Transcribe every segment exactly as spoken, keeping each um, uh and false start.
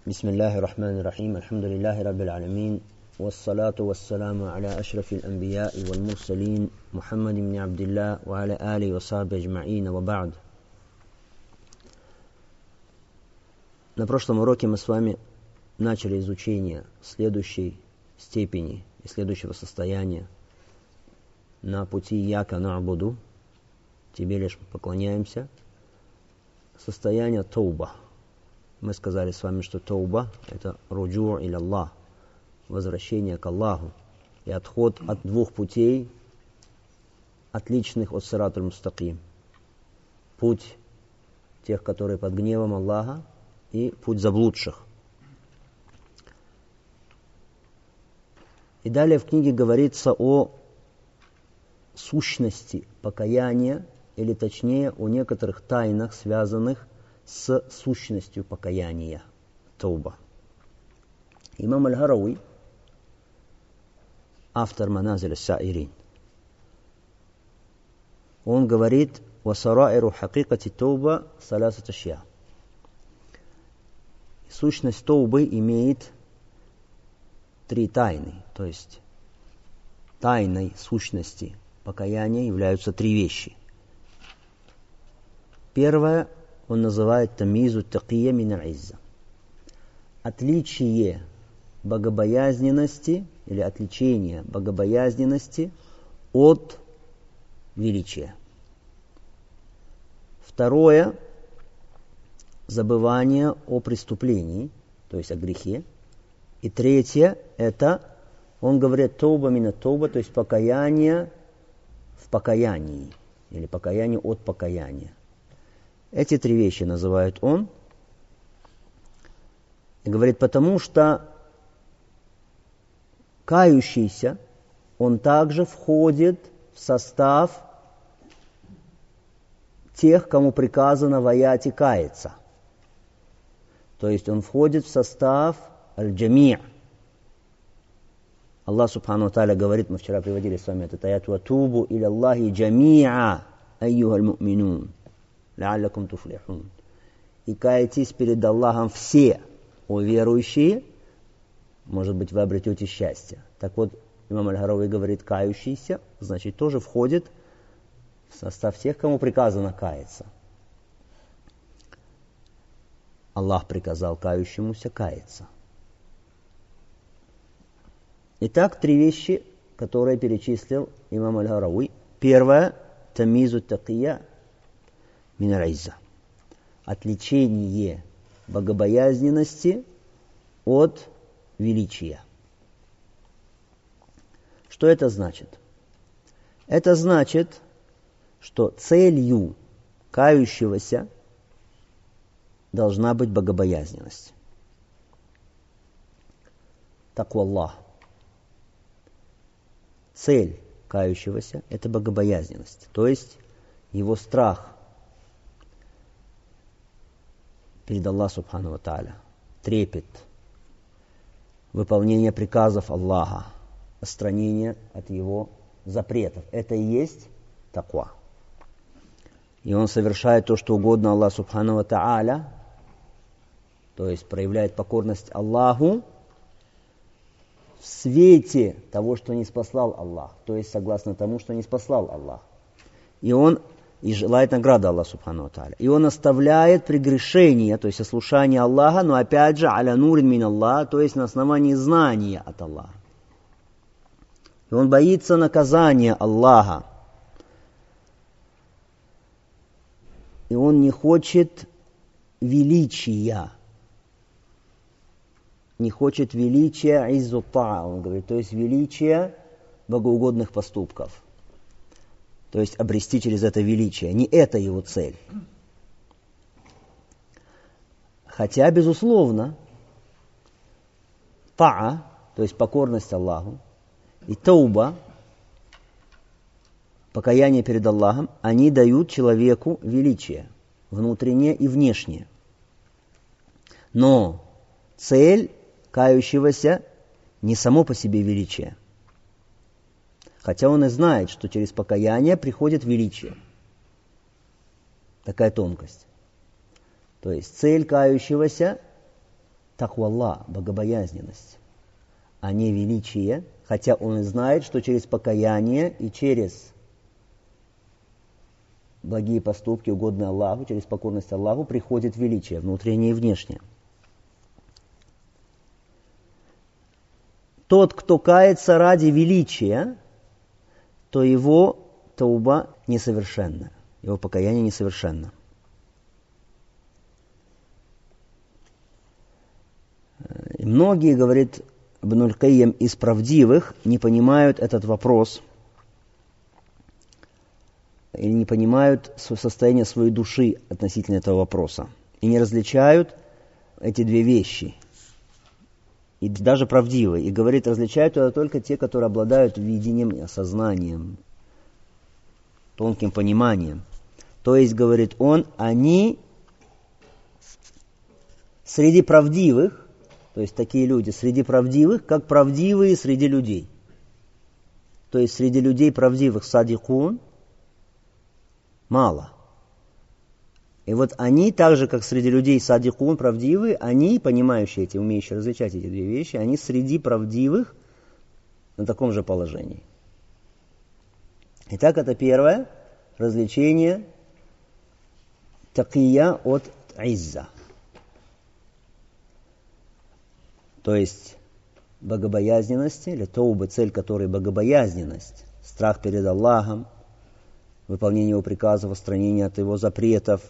بسم الله الرحمن الرحيم الحمد لله رب العالمين والصلاة والسلام على أشرف الأنبياء والمرسلين محمد بن عبد الله وعلى آله وصحبه أجمعين وبعد. На прошлом уроке мы с вами начали изучение следующей степени и следующего состояния на пути Ияка на'буду, тебе лишь поклоняемся, состояние тауба. Мы сказали с вами, что тауба – это руджу' иля Аллах, возвращение к Аллаху и отход от двух путей, отличных от сиратуль мустаким. Путь тех, которые под гневом Аллаха, и путь заблудших. И далее в книге говорится о сущности покаяния, или точнее о некоторых тайнах, связанных с сущностью покаяния, тауба. Имам Аль-Гарауи, автор Маназиль ас-Саирин, он говорит: «Васараиру хакикати тауба саласат ашья». Сущность таубы имеет три тайны, то есть тайной сущности покаяния являются три вещи. Первое он называет тамизу такия мин аль-изза. Отличие богобоязненности или отличение богобоязненности от величия. Второе забывание о преступлении, то есть о грехе. И третье это он говорит тауба мин тауба, то есть покаяние в покаянии или покаяние от покаяния. Эти три вещи называет он. И говорит, потому что кающийся, он также входит в состав тех, кому приказано в аяте каяться. То есть он входит в состав аль-джами'. Аллах субхану ва тааля говорит, мы вчера приводили с вами этот аят: «Ватубу иля Аллахи джами'а айюхаль му'минун ла'аллакум туфлихун». И кайтесь перед Аллахом все, о верующие, может быть, вы обретете счастье. Так вот, имам Аль-Гарауи говорит, кающийся, значит, тоже входит в состав тех, кому приказано каяться. Аллах приказал кающемуся каяться. Итак, три вещи, которые перечислил имам Аль-Гарауи. Первое – тамизу такия мин аль-изза. Отличение богобоязненности от величия. Что это значит? Это значит, что целью кающегося должна быть богобоязненность. Таква Аллах. Цель кающегося – это богобоязненность, то есть его страх перед Аллахом субхану ва тааля, трепет, выполнение приказов Аллаха, отстранение от его запретов. Это и есть таква. И он совершает то, что угодно Аллаху субхану ва тааля, то есть проявляет покорность Аллаху в свете того, что не спаслал Аллах, то есть согласно тому, что не спаслал Аллах. И он и желает награды Аллаха субхану ва тааля. И он оставляет прегрешения, то есть ослушание Аллаха, но опять же аля нурин мин Аллах, то есть на основании знания от Аллаха. И он боится наказания Аллаха. И он не хочет величия. Не хочет величия иззу та'a, он говорит, то есть величия богоугодных поступков. То есть обрести через это величие. Не это его цель. Хотя, безусловно, та'a, то есть покорность Аллаху, и тауба, покаяние перед Аллахом, они дают человеку величие, внутреннее и внешнее. Но цель кающегося не само по себе величие. Хотя он и знает, что через покаяние приходит величие. Такая тонкость. То есть цель кающегося таквалла, богобоязненность, а не величие, хотя он и знает, что через покаяние и через благие поступки, угодные Аллаху, через покорность Аллаху приходит величие, внутреннее и внешнее. Тот, кто кается ради величия, то его тауба несовершенна, его покаяние несовершенно. И многие, говорит Ибн аль-Кайим, из правдивых не понимают этот вопрос или не понимают состояние своей души относительно этого вопроса и не различают эти две вещи. И даже правдивые. И говорит, различают это только те, которые обладают видением и осознанием, тонким пониманием. То есть, говорит он, они среди правдивых, то есть такие люди среди правдивых, как правдивые среди людей. То есть среди людей правдивых садикун мало. И вот они, так же, как среди людей садикун, правдивые, они, понимающие эти, умеющие различать эти две вещи, они среди правдивых на таком же положении. Итак, это первое развлечение такия от изза. То есть богобоязненности, или тауба, цель которой богобоязненность, страх перед Аллахом, выполнение его приказов, отстранение от его запретов,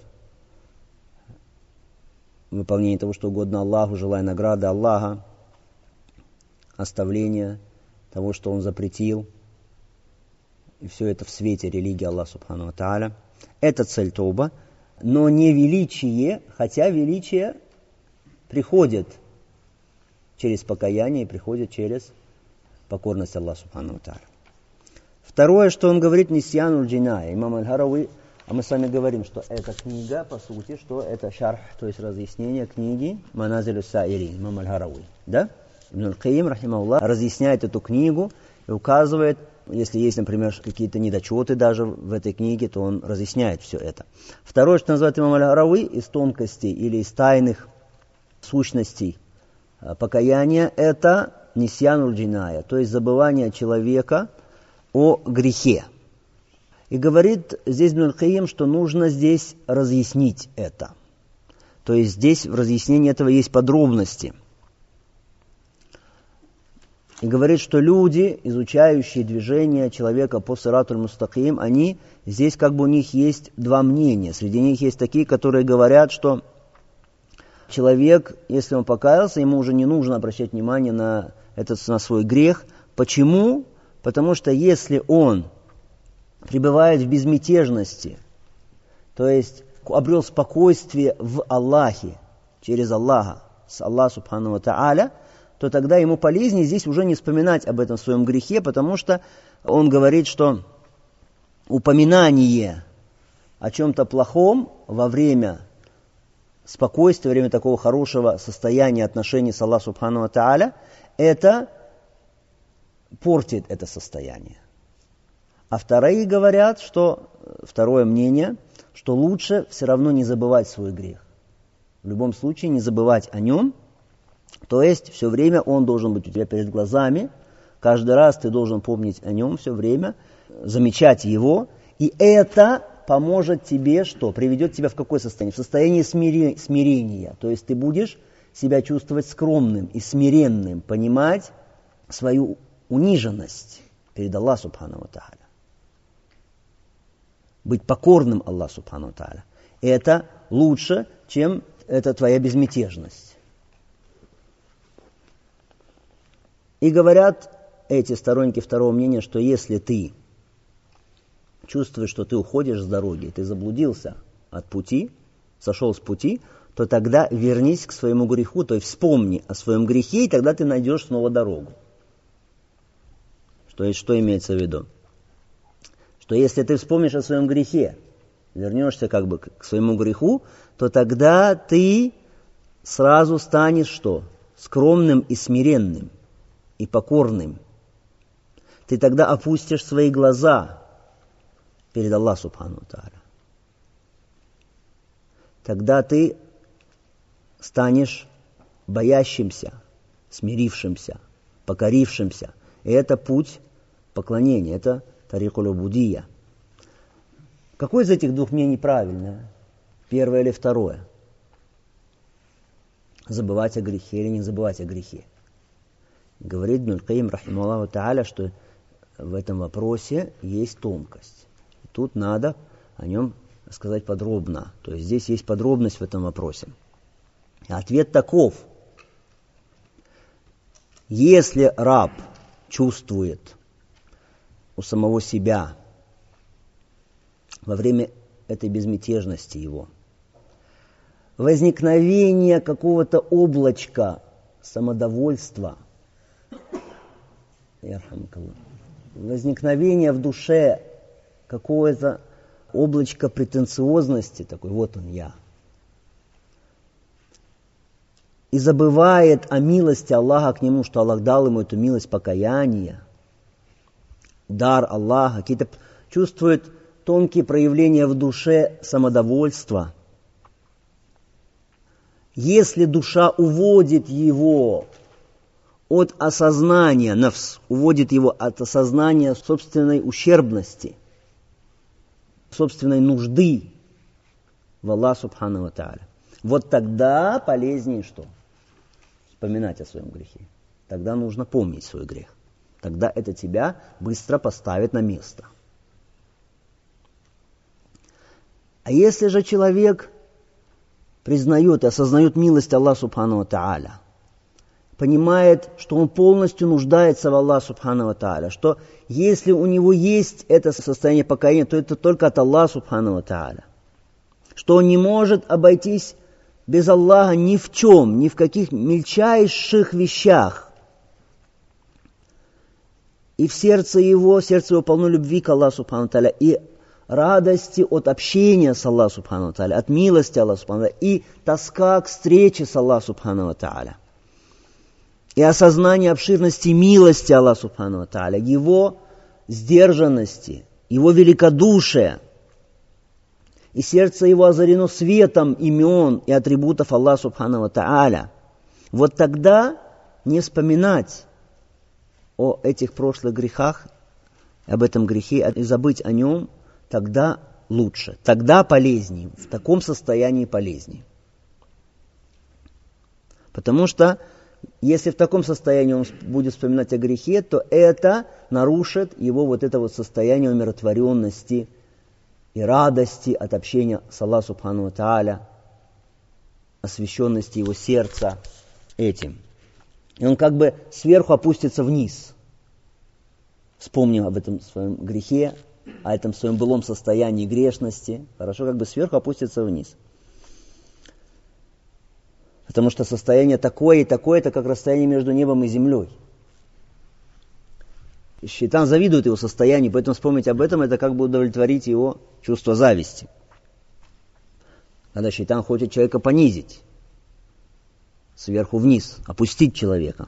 выполнение того, что угодно Аллаху, желая награды Аллаха, оставление того, что Он запретил. И все это в свете религии Аллаха Субхану ва Тааля. Это цель тауба, но не величие, хотя величие приходит через покаяние и приходит через покорность Аллаху Субхану ва Тааля. Второе, что он говорит, нисьянуль джиная. Имам аль-Харави, а мы с вами говорим, что эта книга, по сути, что это шарх, то есть разъяснение книги Маназилю Саирин, имам аль-Харави. Да? Ибн аль-Кайим, рахимахуллах, разъясняет эту книгу и указывает, если есть, например, какие-то недочеты даже в этой книге, то он разъясняет все это. Второе, что называет имам аль-Харави, из тонкостей или из тайных сущностей покаяния, это нисьянуль джиная, то есть забывание человека о грехе. И говорит здесь Ибн аль-Кайим, что нужно здесь разъяснить это. То есть здесь в разъяснении этого есть подробности. И говорит, что люди, изучающие движение человека по сиратуль мустаким, они, здесь как бы у них есть два мнения. Среди них есть такие, которые говорят, что человек, если он покаялся, ему уже не нужно обращать внимание на, этот, на свой грех. Почему? Потому что если он пребывает в безмятежности, то есть обрел спокойствие в Аллахе, через Аллаха, с Аллаха Субхану ва Тааля, то тогда ему полезнее здесь уже не вспоминать об этом своем грехе, потому что он говорит, что упоминание о чем-то плохом во время спокойствия, во время такого хорошего состояния отношений с Аллахом Субхану ва Тааля, это портит это состояние. А вторые говорят, что, второе мнение, что лучше все равно не забывать свой грех. В любом случае не забывать о нем. То есть все время он должен быть у тебя перед глазами. Каждый раз ты должен помнить о нем все время, замечать его. И это поможет тебе, что? Приведет тебя в какое состояние? В состояние смири... смирения. То есть ты будешь себя чувствовать скромным и смиренным, понимать свою униженность перед Аллахом Субхану ва Тааля. Быть покорным Аллаху Субхану ва Тааля. Это лучше, чем это твоя безмятежность. И говорят эти сторонники второго мнения, что если ты чувствуешь, что ты уходишь с дороги, ты заблудился от пути, сошел с пути, то тогда вернись к своему греху, то есть вспомни о своем грехе, и тогда ты найдешь снова дорогу. То есть, что имеется в виду? Что если ты вспомнишь о своем грехе, вернешься как бы к своему греху, то тогда ты сразу станешь что? Скромным и смиренным, и покорным. Ты тогда опустишь свои глаза перед Аллахом Субхану ва Тааля. Тогда ты станешь боящимся, смирившимся, покорившимся. И это путь поклонения, это тарикуль убудия. Какое из этих двух мнений правильное? Первое или второе? Забывать о грехе или не забывать о грехе? Говорит Ибн аль-Каим, рахимахуллаху тааля, что в этом вопросе есть тонкость. Тут надо о нем сказать подробно. То есть здесь есть подробность в этом вопросе. Ответ таков. Если раб чувствует у самого себя во время этой безмятежности его возникновение какого-то облачка самодовольства, возникновение в душе какое-то облачко претенциозности, такой, вот он я, и забывает о милости Аллаха к нему, что Аллах дал ему эту милость покаяния, дар Аллаха, какие-то чувствует тонкие проявления в душе самодовольства. Если душа уводит его от осознания, нафс, уводит его от осознания собственной ущербности, собственной нужды в Аллах субхану ва тааля, вот тогда полезнее что? Вспоминать о своем грехе. Тогда нужно помнить свой грех. Тогда это тебя быстро поставит на место. А если же человек признает и осознает милость Аллаха субхану ва тааля, понимает, что он полностью нуждается в Аллахе субхану ва тааля, что если у него есть это состояние покаяния, то это только от Аллаха субхану ва тааля, что он не может обойтись без Аллаха ни в чем, ни в каких мельчайших вещах. И в сердце его, сердце его полно любви к Аллаху субхану ва тааля, и радости от общения с Аллахом субхану ва тааля, от милости Аллаха субхану ва тааля, и тоска к встрече с Аллахом субхану ва тааля, и осознание обширности милости Аллаха субхану ва тааля, его сдержанности, его великодушия, и сердце его озарено светом имен и атрибутов Аллаха субхану ва тааля. Вот тогда не вспоминать о этих прошлых грехах, об этом грехе, и забыть о нем, тогда лучше, тогда полезнее, в таком состоянии полезнее. Потому что, если в таком состоянии он будет вспоминать о грехе, то это нарушит его вот это вот состояние умиротворенности и радости от общения с Аллахом субхану ва тааля, освященности его сердца этим. И он как бы сверху опустится вниз, вспомнив об этом своем грехе, о этом своем былом состоянии грешности, хорошо, как бы сверху опустится вниз. Потому что состояние такое и такое, это как расстояние между небом и землей. И шайтан завидует его состоянию, поэтому вспомнить об этом, это как бы удовлетворить его чувство зависти. Когда шайтан хочет человека понизить, сверху вниз, опустить человека.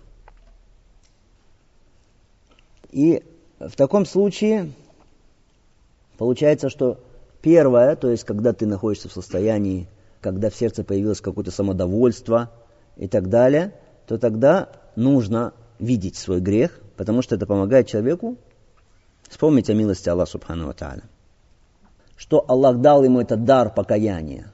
И в таком случае получается, что первое, то есть когда ты находишься в состоянии, когда в сердце появилось какое-то самодовольство и так далее, то тогда нужно видеть свой грех, потому что это помогает человеку вспомнить о милости Аллаха субхану ва тааля. Что Аллах дал ему этот дар покаяния.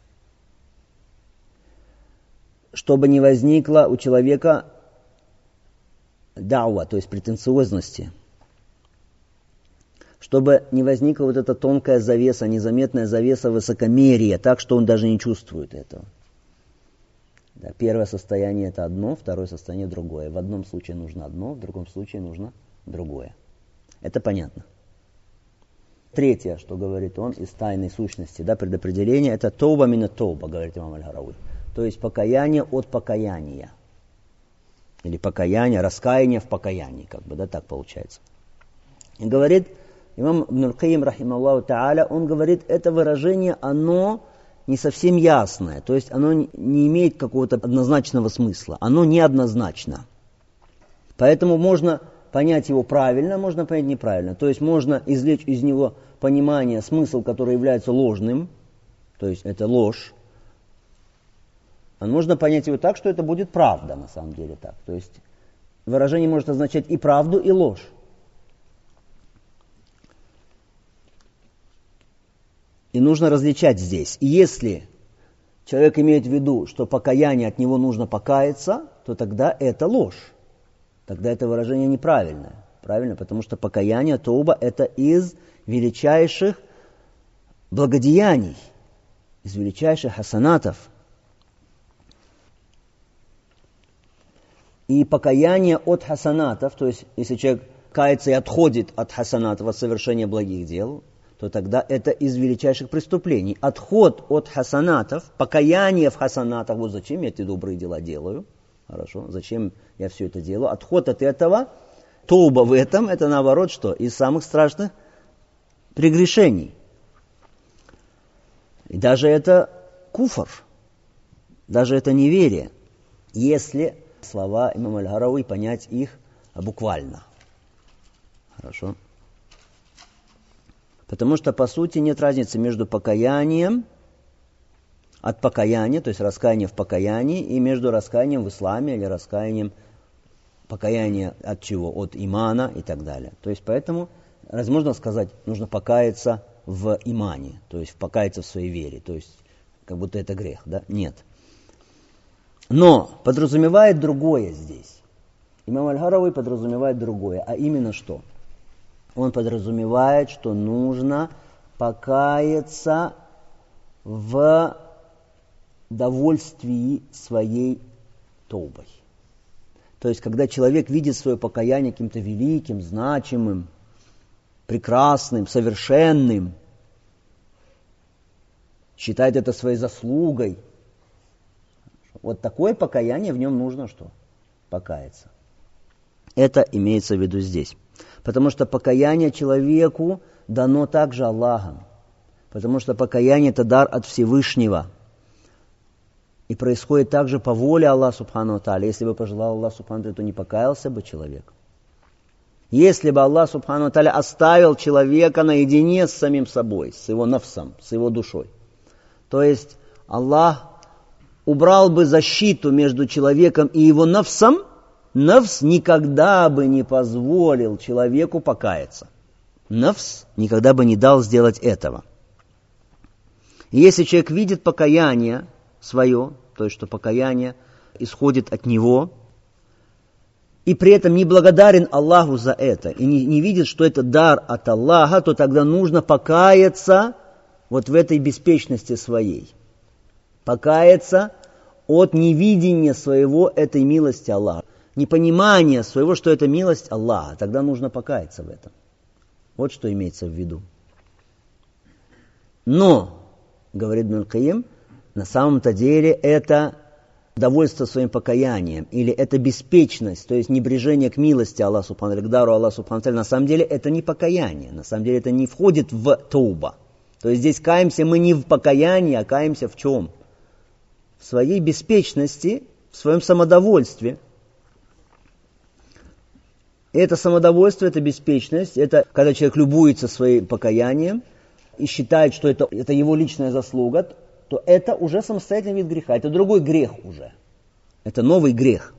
Чтобы не возникло у человека дауа, то есть претенциозности. Чтобы не возникла вот эта тонкая завеса, незаметная завеса высокомерия, так что он даже не чувствует этого. Да, первое состояние это одно, второе состояние другое. В одном случае нужно одно, в другом случае нужно другое. Это понятно. Третье, что говорит он из тайной сущности, да, предопределение, это тауба мина тауба, говорит имам Аль-Гарауи. То есть покаяние от покаяния. Или покаяние, раскаяние в покаянии, как бы, да, так получается. И говорит имам Ибн аль-Каим, рахимахуллаху тааля, он говорит, это выражение, оно не совсем ясное, то есть оно не имеет какого-то однозначного смысла, оно неоднозначно. Поэтому можно понять его правильно, можно понять неправильно. То есть можно извлечь из него понимание, смысл, который является ложным, то есть это ложь, А нужно понять его так, что это будет правда на самом деле так. То есть выражение может означать и правду, и ложь. И нужно различать здесь. И если человек имеет в виду, что покаяние от него нужно покаяться, то тогда это ложь. Тогда это выражение неправильное. Правильно? Потому что покаяние, тауба, это из величайших благодеяний, из величайших хасанатов. И покаяние от хасанатов, то есть если человек кается и отходит от хасанатов, от совершения благих дел, то тогда это из величайших преступлений. Отход от хасанатов, покаяние в хасанатах, вот зачем я эти добрые дела делаю, хорошо, зачем я все это делаю, отход от этого, тауба в этом, это наоборот что? Из самых страшных прегрешений. И даже это куфр, даже это неверие, если слова имама Аль-Гарауи понять их буквально. Хорошо? Потому что, по сути, нет разницы между покаянием от покаяния, то есть раскаяние в покаянии, и между раскаянием в исламе или раскаянием покаяния от чего? От имана и так далее. То есть, поэтому, возможно сказать, нужно покаяться в имане, то есть покаяться в своей вере, то есть, как будто это грех, да? Нет. Но подразумевает другое здесь. Имам Аль-Гарауи подразумевает другое, а именно что? Он подразумевает, что нужно покаяться в довольствии своей таубой. То есть, когда человек видит свое покаяние каким-то великим, значимым, прекрасным, совершенным, считает это своей заслугой, вот такое покаяние в нем нужно что? Покаяться. Это имеется в виду здесь. Потому что покаяние человеку дано также Аллахом. Потому что покаяние – это дар от Всевышнего. И происходит также по воле Аллаха Субхану ва Тааля. Если бы пожелал Аллах Субхану ва Тааля, то не покаялся бы человек. Если бы Аллах Субхану ва Тааля оставил человека наедине с самим собой, с его нафсом, с его душой, то есть Аллах убрал бы защиту между человеком и его нафсом, нафс никогда бы не позволил человеку покаяться. Нафс никогда бы не дал сделать этого. И если человек видит покаяние свое, то есть что покаяние исходит от него, и при этом не благодарен Аллаху за это, и не, не видит, что это дар от Аллаха, то тогда нужно покаяться вот в этой беспечности своей. Покаяться от невидения своего этой милости Аллаха. Непонимание своего, что это милость Аллаха, тогда нужно покаяться в этом. Вот что имеется в виду. Но, говорит Ибн Аль-Кайим, на самом-то деле это довольство своим покаянием, или это беспечность, то есть небрежение к милости Аллаха Субхану ва Тааля, к дару Аллаха Субхану ва Тааля, на самом деле это не покаяние, на самом деле это не входит в тауба. То есть здесь каемся мы не в покаянии, а каемся в чем? В своей беспечности, в своем самодовольстве. И это самодовольство, это беспечность, это когда человек любуется своим покаянием и считает, что это, это его личная заслуга, то это уже самостоятельный вид греха, это другой грех уже. Это новый грех.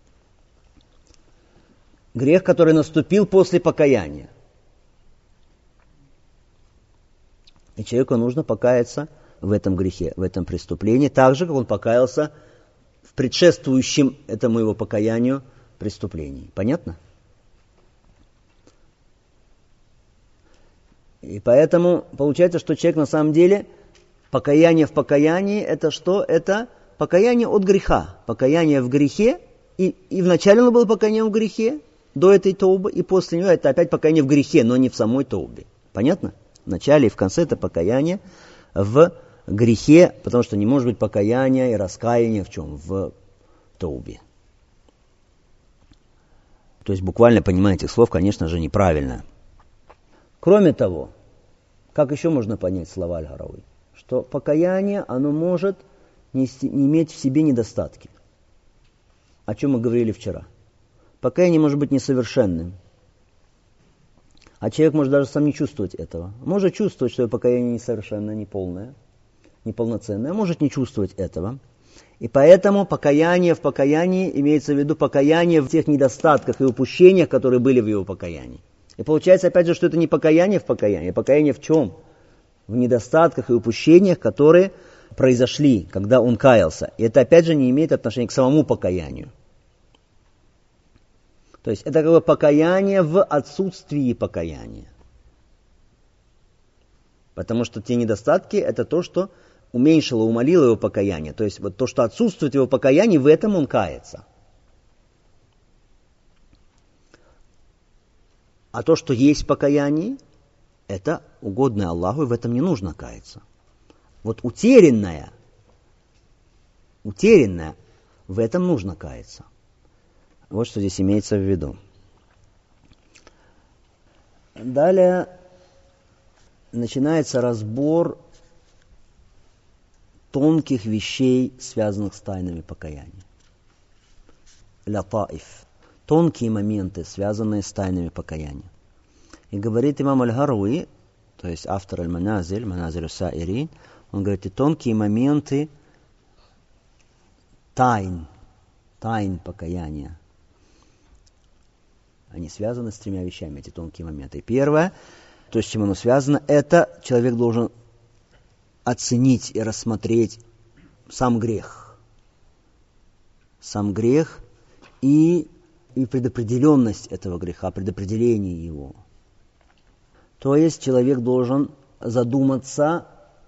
Грех, который наступил после покаяния. И человеку нужно покаяться в этом грехе, в этом преступлении, так же, как он покаялся в предшествующем этому его покаянию преступлении. Понятно? И поэтому получается, что человек на самом деле, покаяние в покаянии, это что? Это покаяние от греха. Покаяние в грехе, и, и вначале оно было покаяние в грехе, до этой таубы, и после него это опять покаяние в грехе, но не в самой таубе. Понятно? В начале и в конце это покаяние в грехе, потому что не может быть покаяния и раскаяния в чем? В таубе. То есть буквально понимание этих слов, конечно же, неправильно. Кроме того, как еще можно понять слова Аль-Гарауи? Что покаяние, оно может не, не иметь в себе недостатки. О чем мы говорили вчера. Покаяние может быть несовершенным. А человек может даже сам не чувствовать этого. Может чувствовать, что покаяние несовершенное, неполное, неполноценное. А может не чувствовать этого. И поэтому покаяние в покаянии имеется в виду покаяние в тех недостатках и упущениях, которые были в его покаянии. И получается опять же, что это не покаяние в покаянии, а покаяние в чем? В недостатках и упущениях, которые произошли, когда он каялся. И это опять же не имеет отношения к самому покаянию. То есть это как бы покаяние в отсутствии покаяния. Потому что те недостатки – это то, что уменьшило, умалило его покаяние. То есть вот то, что отсутствует его покаяние, в этом он кается. А то, что есть покаяние, это угодное Аллаху, и в этом не нужно каяться. Вот утерянное, утерянное, в этом нужно каяться. Вот что здесь имеется в виду. Далее начинается разбор тонких вещей, связанных с тайнами покаяния. Латаиф. Тонкие моменты, связанные с тайнами покаяния. И говорит имам Аль-Гаруи, то есть автор Аль-Маназиль, Маназиль Ус-Саирин, он говорит, и тонкие моменты тайн, тайн покаяния. Они связаны с тремя вещами, эти тонкие моменты. И первое, то, с чем оно связано, это человек должен оценить и рассмотреть сам грех. Сам грех и, и предопределенность этого греха, предопределение его. То есть человек должен задуматься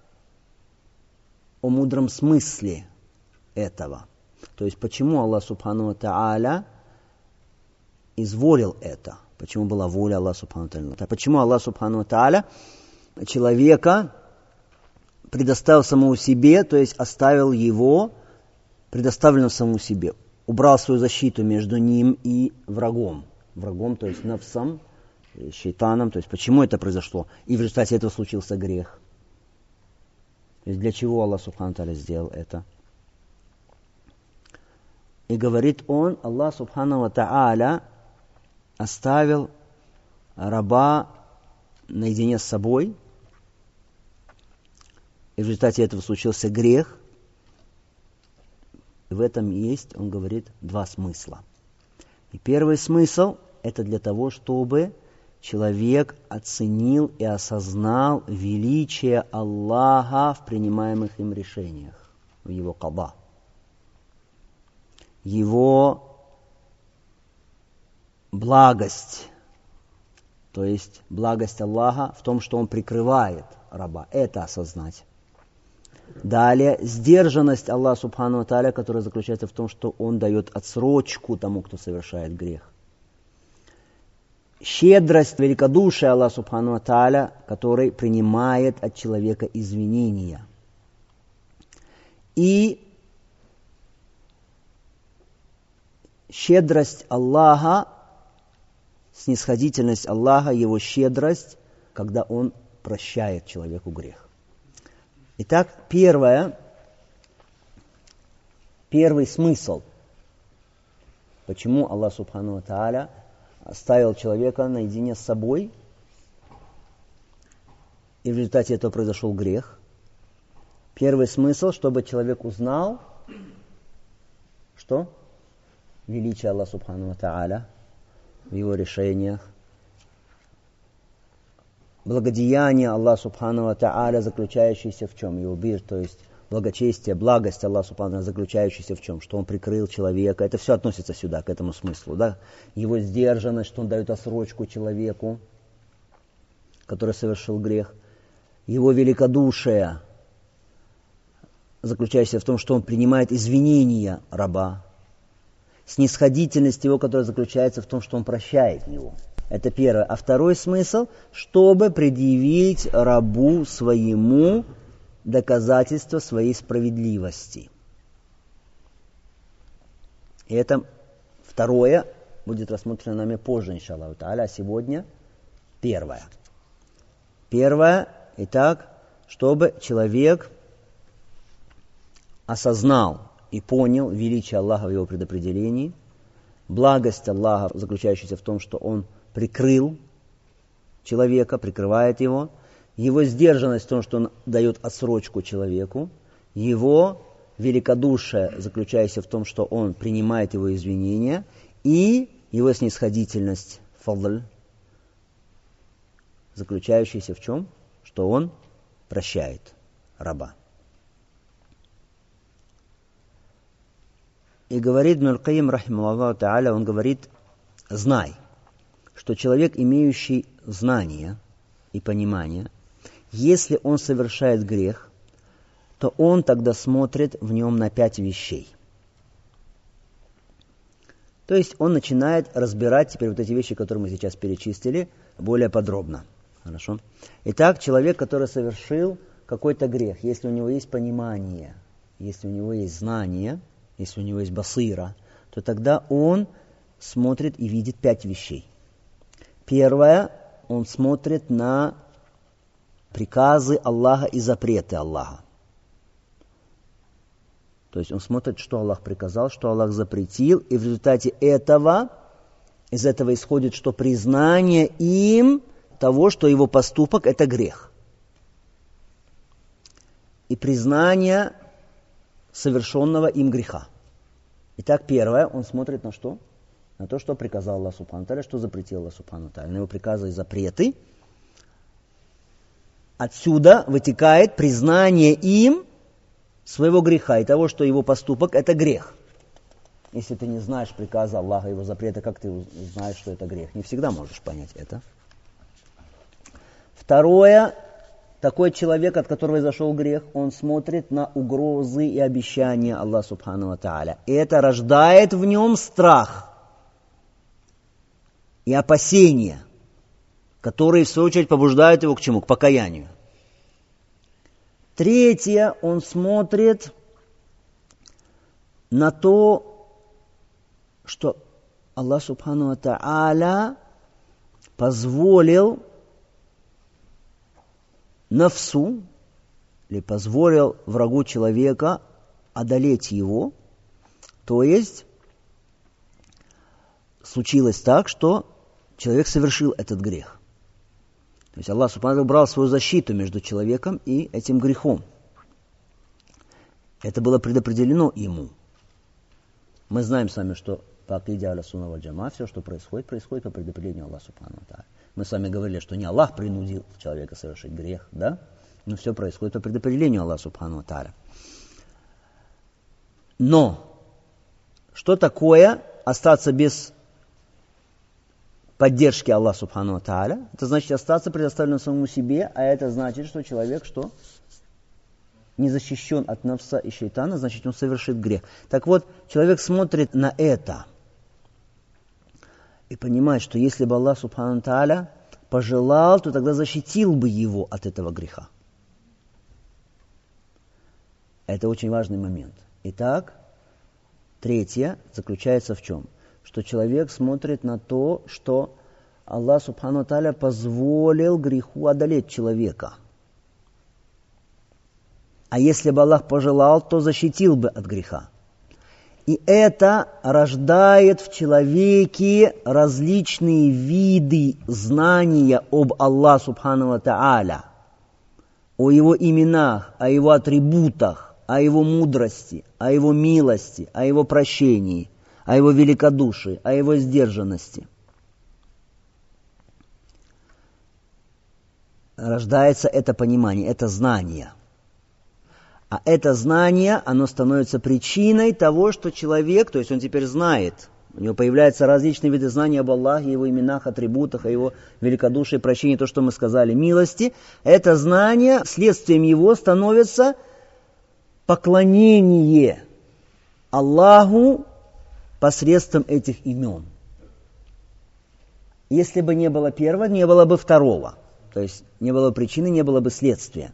о мудром смысле этого. То есть почему Аллах Субхану ва Тааля изволил это? Почему была воля Аллаха Субхану ва Тааля? Почему Аллах Субхану ва Тааля человека предоставил самому себе, то есть оставил его предоставленным самому себе, убрал свою защиту между ним и врагом. Врагом, то есть нафсом, шейтаном. То есть почему это произошло? И в результате этого случился грех. То есть для чего Аллах Субхану ва Тааля сделал это? И говорит он, Аллах Субхану ва Тааля оставил раба наедине с собой, и в результате этого случился грех. И в этом есть, он говорит, два смысла. И первый смысл – это для того, чтобы человек оценил и осознал величие Аллаха в принимаемых им решениях, в его када. Его благость, то есть благость Аллаха в том, что Он прикрывает раба. Это осознать. Далее, сдержанность Аллаха Субхану ва Тааля, которая заключается в том, что Он дает отсрочку тому, кто совершает грех. Щедрость, великодушие Аллаха Субхану ва Тааля, который принимает от человека извинения. И щедрость Аллаха, снисходительность Аллаха, Его щедрость, когда Он прощает человеку грех. Итак, первое, первый смысл, почему Аллах Субхану ва Тааля оставил человека наедине с собой, и в результате этого произошел грех. Первый смысл, чтобы человек узнал, что? Величие Аллаха Субхану ва Тааля в его решениях. Благодеяние Аллаха Субхану ва Тааля, заключающееся в чем? Его бир, то есть благочестие, благость Аллаха Субхану ва Тааля, заключающееся в чем? Что Он прикрыл человека. Это все относится сюда, к этому смыслу. Да? Его сдержанность, что Он дает отсрочку человеку, который совершил грех. Его великодушие, заключающееся в том, что Он принимает извинения раба. Снисходительность Его, которая заключается в том, что Он прощает его. Это первое. А второй смысл, чтобы предъявить рабу своему доказательство своей справедливости. И это второе будет рассмотрено нами позже, иншаллаху тааля, а сегодня первое. Первое, итак, чтобы человек осознал и понял величие Аллаха в его предопределении, благость Аллаха, заключающаяся в том, что Он прикрыл человека, прикрывает его, его сдержанность в том, что Он дает отсрочку человеку, его великодушие, заключающееся в том, что он принимает его извинения, и его снисходительность, фадль, заключающаяся в чем? Что он прощает раба. И говорит Ибн аль-Кайим, рахимахуллаху та'аля, он говорит, знай, что человек, имеющий знание и понимание, если он совершает грех, то он тогда смотрит в нем на пять вещей. То есть он начинает разбирать теперь вот эти вещи, которые мы сейчас перечислили, более подробно. Хорошо? Итак, человек, который совершил какой-то грех, если у него есть понимание, если у него есть знание, если у него есть басира, то тогда он смотрит и видит пять вещей. Первое, он смотрит на приказы Аллаха и запреты Аллаха. То есть он смотрит, что Аллах приказал, что Аллах запретил, и в результате этого, из этого исходит, что признание им того, что его поступок – это грех. И признание совершенного им греха. Итак, первое, он смотрит на что? На то, что приказал Аллах Субхану Тааля, что запретил Аллах Субхану Тааля, на его приказы и запреты. Отсюда вытекает признание им своего греха и того, что его поступок – это грех. Если ты не знаешь приказа Аллаха и его запрета, как ты узнаешь, что это грех? Не всегда можешь понять это. Второе, такой человек, от которого изошел грех, он смотрит на угрозы и обещания Аллаха Субхану ва Тааля. И это рождает в нем страх и опасения, которые, в свою очередь, побуждают его к чему? К покаянию. Третье, он смотрит на то, что Аллах Субхану ва Тааля позволил нафсу, или позволил врагу человека одолеть его, то есть случилось так, что человек совершил этот грех. То есть Аллах Субхану ва Тааля брал свою защиту между человеком и этим грехом. Это было предопределено ему. Мы знаем с вами, что по акиде ахлю сунна валь джамаа все, что происходит, происходит по предопределению Аллаха Субхану ва Тааля. Мы с вами говорили, что не Аллах принудил человека совершить грех, да? Но все происходит по предопределению Аллаха Субхану ва Тааля. Но что такое остаться без поддержки Аллаха Субхану ва Тааля? Это значит остаться предоставленным самому себе, а это значит, что человек что? Не защищен от нафса и шейтана, значит он совершит грех. Так вот, человек смотрит на это и понимает, что если бы Аллах Субхану ва Тааля пожелал, то тогда защитил бы его от этого греха. Это очень важный момент. Итак, третье заключается в чем? Что человек смотрит на то, что Аллах Субхану ва Тааля позволил греху одолеть человека. А если бы Аллах пожелал, то защитил бы от греха. И это рождает в человеке различные виды знания об Аллахе Субхану ва Тааля, о его именах, о его атрибутах, о его мудрости, о его милости, о его прощении, о его великодушии, о его сдержанности. Рождается это понимание, это знание. А это знание, оно становится причиной того, что человек, то есть он теперь знает, у него появляются различные виды знаний об Аллахе, его именах, атрибутах, о его великодушии, прощении, то, что мы сказали, милости. Это знание, следствием его становится поклонение Аллаху посредством этих имен. Если бы не было первого, не было бы второго. То есть не было бы причины, не было бы следствия.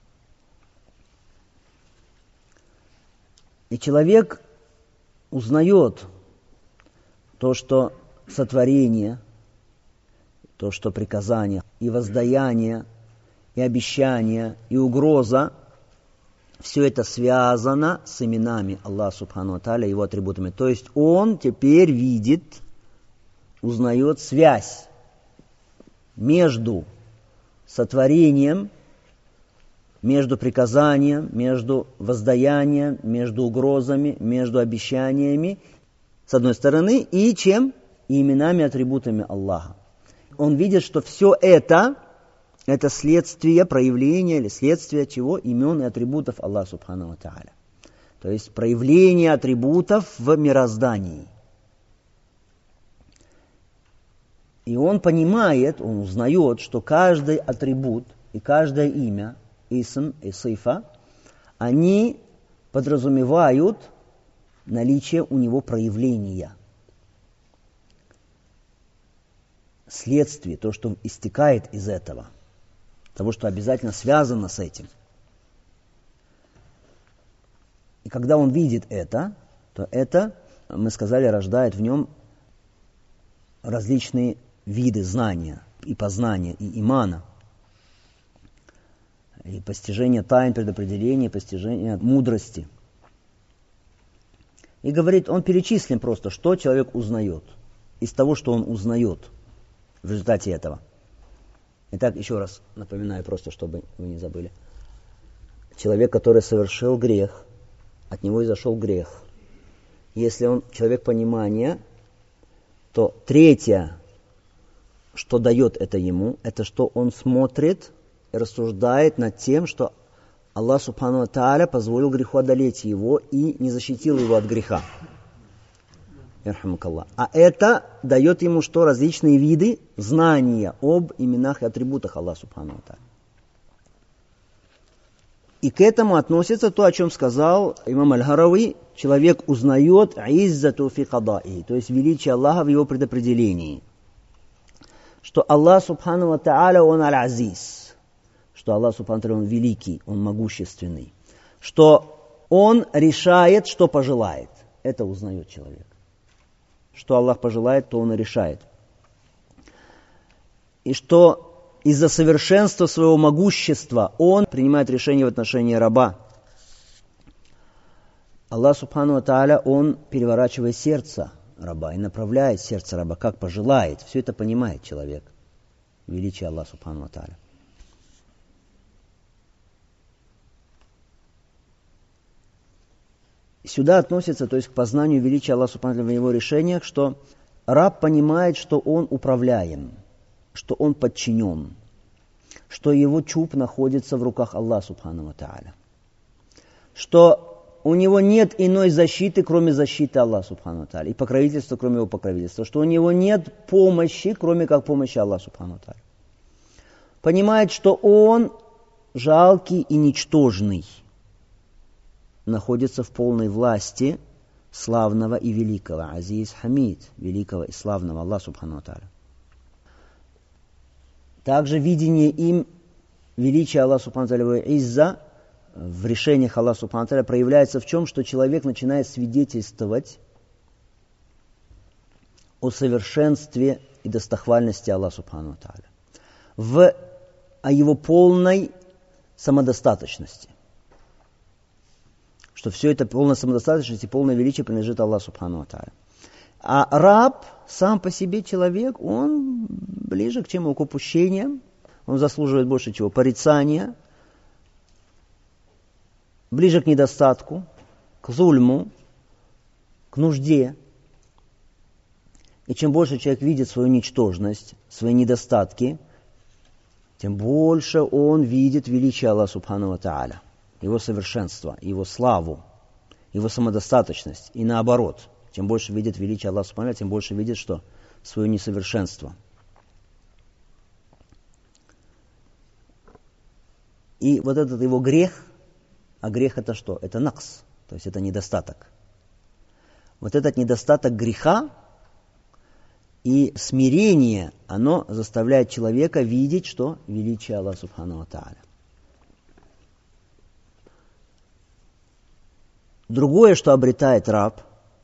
И человек узнает то, что сотворение, то, что приказание, и воздаяние, и обещание, и угроза, все это связано с именами Аллаха Субхану ва Тааля, его атрибутами. То есть он теперь видит, узнает связь между сотворением между приказанием, между воздаянием, между угрозами, между обещаниями, с одной стороны, и чем? И именами, атрибутами Аллаха. Он видит, что все это, это следствие, проявление или следствие чего? Имен и атрибутов Аллаха Субхану ва Тааля. То есть проявление атрибутов в мироздании. И он понимает, он узнает, что каждый атрибут и каждое имя, исм и сифа, они подразумевают наличие у него проявления. Следствие, то, что истекает из этого, того, что обязательно связано с этим. И когда он видит это, то это, мы сказали, рождает в нем различные виды знания, и познания, и имана, и постижение тайн предопределения, постижение мудрости. И говорит, он перечислен просто, что человек узнает, из того, что он узнает в результате этого. Итак, еще раз напоминаю, просто чтобы вы не забыли. Человек, который совершил грех, от него изошел грех. Если он человек понимания, то третье, что дает это ему, это что он смотрит и рассуждает над тем, что Аллах Субхану ва Тааля позволил греху одолеть его и не защитил его от греха. А это дает ему что? Различные виды знания об именах и атрибутах Аллаха Субхану ва Тааля. И к этому относится то, о чем сказал имам Аль-Харави, человек узнает иззату фи кадаи, то есть величие Аллаха в его предопределении. Что Аллах Субхану ва Тааля, он аль-Азиз, что Аллах Субхану ва Тааля, он великий, он могущественный, что он решает, что пожелает. Это узнает человек. Что Аллах пожелает, то он и решает. И что из-за совершенства своего могущества он принимает решение в отношении раба. Аллах Субхану ва Тааля, он переворачивает сердце раба и направляет сердце раба, как пожелает. Все это понимает человек. Величие Аллаха Субхану ва Тааля. Сюда относится, то есть к познанию величия Аллаха Субхану ва Тааля в его решениях, что раб понимает, что он управляем, что он подчинен, что его чуб находится в руках Аллаха Субхану ва Тааля, что у него нет иной защиты, кроме защиты Аллаха Субхану ва Тааля, и покровительства, кроме его покровительства, что у него нет помощи, кроме как помощи Аллаха Субхану ва Тааля. Понимает, что он жалкий и ничтожный, находится в полной власти славного и великого, Азиз Хамид, великого и славного Аллаха Субхану ва Тааля. Также видение им величия Аллаха Субхану ва Тааля изза в решениях Аллаха Субхану ва Тааля проявляется в чем? Что человек начинает свидетельствовать о совершенстве и достохвальности Аллаха Субхану ва Тааля, в, о его полной самодостаточности. Что все это полная самодостаточность и полное величие принадлежит Аллаху Субхану ва Тааля. А раб, сам по себе человек, он ближе к чему? К упущениям. Он заслуживает больше чего? Порицания. Ближе к недостатку, к зульму, к нужде. И чем больше человек видит свою ничтожность, свои недостатки, тем больше он видит величие Аллаха Субхану ва Тааля, его совершенство, его славу, его самодостаточность. И наоборот, чем больше видит величие Аллаха Субхану ва Тааля, тем больше видит что? Свое несовершенство. И вот этот его грех, а грех это что? Это накс, то есть это недостаток. Вот этот недостаток греха и смирение, оно заставляет человека видеть, что? Величие Аллаха Субхану ва Тааля. Другое, что обретает раб,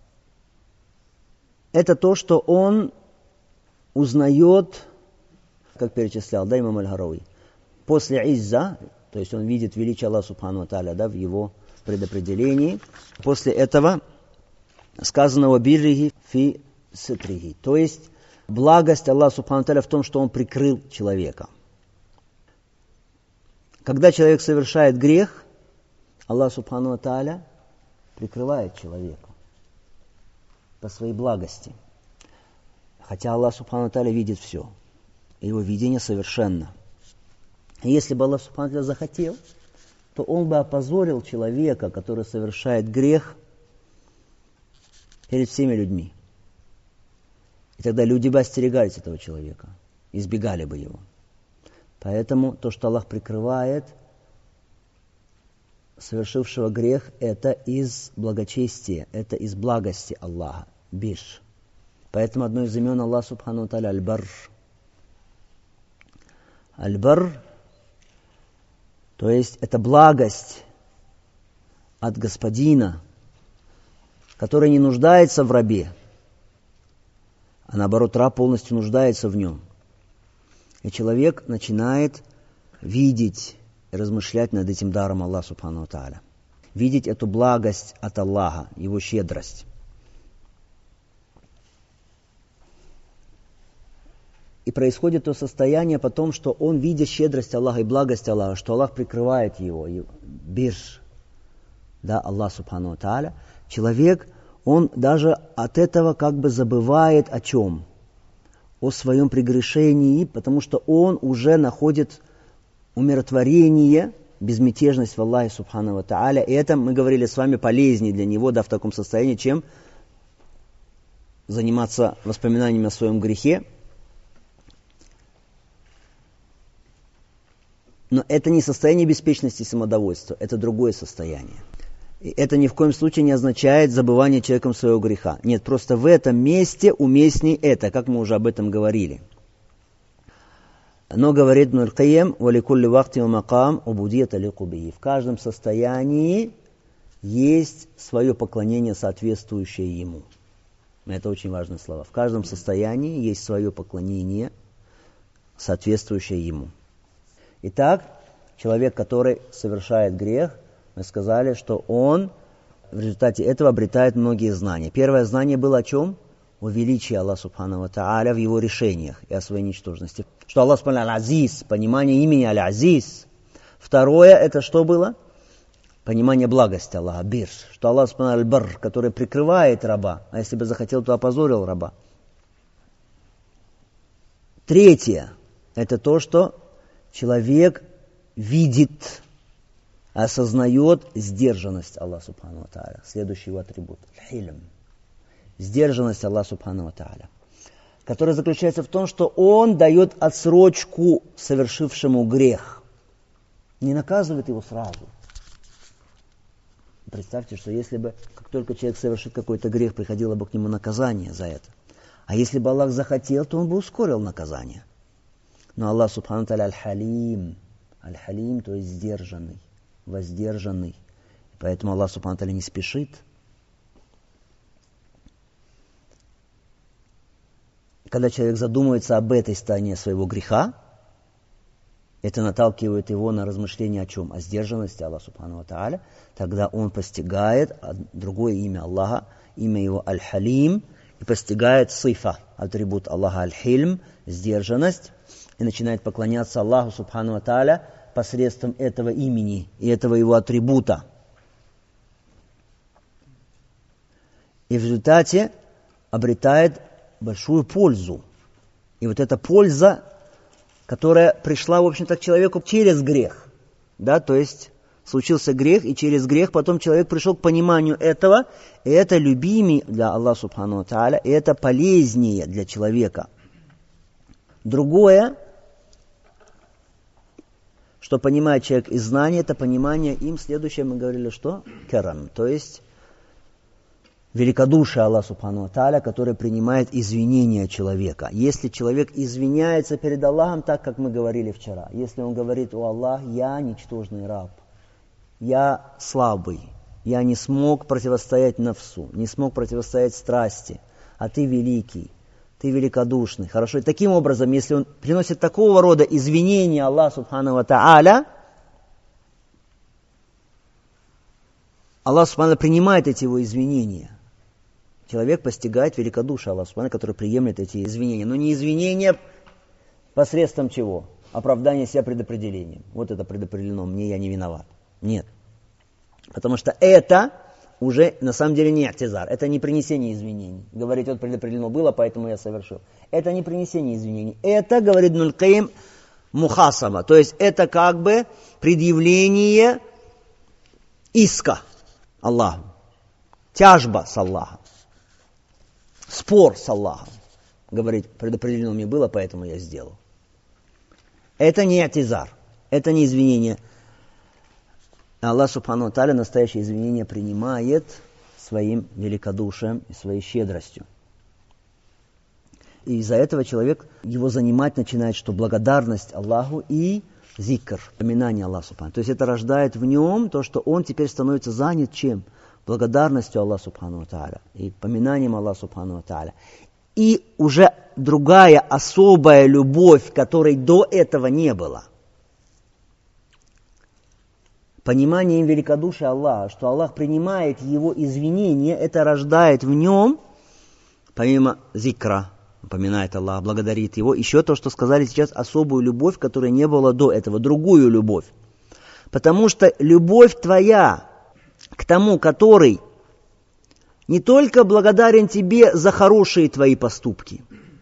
это то, что он узнает, как перечислял, да, имам Аль-Харави, после изза, то есть он видит величие Аллаха Субхану ва Тааля, да, в его предопределении. После этого сказано «вабиррихи фи ситрихи», то есть благость Аллаха Субхану ва Тааля в том, что он прикрыл человека. Когда человек совершает грех, Аллах Субхану ва Тааля прикрывает человека по своей благости. Хотя Аллах Субхану ва Тааля видит все. Его видение совершенно. И если бы Аллах Субхану ва Тааля захотел, то Он бы опозорил человека, который совершает грех, перед всеми людьми. И тогда люди бы остерегались этого человека, избегали бы его. Поэтому то, что Аллах прикрывает совершившего грех, это из благочестия, это из благости Аллаха, биш. Поэтому одно из имен Аллаха Субхану ва Тааля Аль-Барр. Аль-Барр, то есть это благость от Господина, который не нуждается в рабе, а наоборот, раб полностью нуждается в нем. И человек начинает видеть и размышлять над этим даром Аллаха Субхану ва Тааля. Видеть эту благость от Аллаха, его щедрость. И происходит то состояние потом, что он, видя щедрость Аллаха и благость Аллаха, что Аллах прикрывает его, бирж, да, Аллах Субхану ва Тааля, человек, он даже от этого как бы забывает о чем? О своем прегрешении, потому что он уже находит умиротворение, безмятежность в Аллахе Субхану ва Тааля. И это, мы говорили с вами, полезнее для него, да, в таком состоянии, чем заниматься воспоминаниями о своем грехе. Но это не состояние беспечности и самодовольства, это другое состояние. И это ни в коем случае не означает забывание человеком своего греха. Нет, просто в этом месте уместней это, как мы уже об этом говорили. Но говорит Ибн аль-Кайим, «Валикулли вахти ва макам убудията лику бихи». В каждом состоянии есть свое поклонение, соответствующее ему. Это очень важные слова. В каждом состоянии есть свое поклонение, соответствующее ему. Итак, человек, который совершает грех, мы сказали, что он в результате этого обретает многие знания. Первое знание было о чем? О величии Аллаха Субхану ва Тааля в его решениях и о своей ничтожности. Что Аллах Субхану Аль-Азиз, понимание имени Аль-Азиз. Второе, это что было? Понимание благости Аллаха, бир. Что Аллах Субхану Аль-Барр, который прикрывает раба, а если бы захотел, то опозорил раба. Третье, это то, что человек видит, осознает сдержанность Аллаха Субхану ва Тааля. Следующий его атрибут. Хилм. Сдержанность Аллаха Субхану ва Тааля. Которая заключается в том, что он дает отсрочку совершившему грех. Не наказывает его сразу. Представьте, что если бы, как только человек совершит какой-то грех, приходило бы к нему наказание за это. А если бы Аллах захотел, то он бы ускорил наказание. Но Аллах Субхану ва Тааля Аль-Халим. Аль-Халим, то есть сдержанный, воздержанный. Поэтому Аллах Субхану ва Тааля не спешит. Когда человек задумывается об этой стороне своего греха, это наталкивает его на размышления о чем? О сдержанности Аллаха Субхану ва Тааля. Тогда он постигает другое имя Аллаха, имя его Аль-Халим, и постигает сифа, атрибут Аллаха Аль-Хильм, сдержанность, и начинает поклоняться Аллаху Субхану ва Тааля посредством этого имени и этого его атрибута. И в результате обретает большую пользу. И вот эта польза, которая пришла, в общем-то, к человеку через грех. Да, то есть случился грех, и через грех потом человек пришел к пониманию этого, и это любимее для Аллаха Субхану ва Тааля, и это полезнее для человека. Другое, что понимает человек из знания, это понимание им, следующее мы говорили, что? Карам, то есть великодушие Аллаха Субхану ва Тааля, который принимает извинения человека. Если человек извиняется перед Аллахом, так как мы говорили вчера, если он говорит: «О Аллах, я ничтожный раб, я слабый, я не смог противостоять нафсу, не смог противостоять страсти, а ты великий, ты великодушный». Хорошо, и таким образом, если он приносит такого рода извинения Аллаху Субхану ва Тааля, Аллах Субхану принимает эти его извинения. Человек постигает великодушие Аллаха Субхану, который приемлет эти извинения. Но не извинения посредством чего? оправдание себя предопределением. Вот это предопределено мне, я не виноват. Нет. Потому что это уже на самом деле не и'тизар, это не принесение извинений. Говорить, вот предопределено было, поэтому я совершил. Это не принесение извинений. Это, говорит Ибн аль-Каим, мухасама. То есть это как бы предъявление иска Аллаху. Тяжба с Аллахом. Спор с Аллахом. Говорит, предопределено мне было, поэтому я сделал. Это не и'тизар, это не извинение. Аллах Субхану ва Тааля настоящее извинение принимает своим великодушием и своей щедростью. И из-за этого человек, его занимать начинает, что благодарность Аллаху и зикр, поминание Аллаха Субхану. То есть это рождает в нем то, что он теперь становится занят чем? Благодарностью Аллаха Субхану ва Тааля и поминанием Аллаха Субхану ва Тааля. И уже другая особая любовь, которой до этого не было. Пониманием великодушия Аллаха, что Аллах принимает его извинения, это рождает в нем, помимо зикра, упоминает Аллах, благодарит его, еще то, что сказали сейчас, особую любовь, которой не было до этого, другую любовь. Потому что любовь твоя к тому, который не только благодарен тебе за хорошие твои поступки,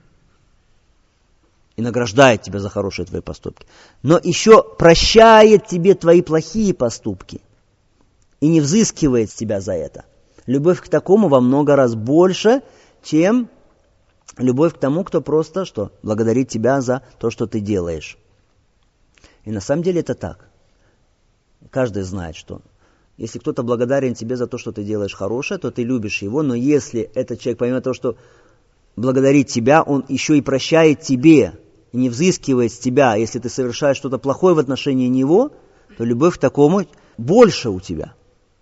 и награждает тебя за хорошие твои поступки, но еще прощает тебе твои плохие поступки и не взыскивает с тебя за это. Любовь к такому во много раз больше, чем любовь к тому, кто просто что, благодарит тебя за то, что ты делаешь. И на самом деле это так. Каждый знает, что если кто-то благодарен тебе за то, что ты делаешь хорошее, то ты любишь его, но если этот человек, помимо того, что благодарит тебя, он еще и прощает тебе, и не взыскивает с тебя, если ты совершаешь что-то плохое в отношении него, то любовь к такому больше у тебя.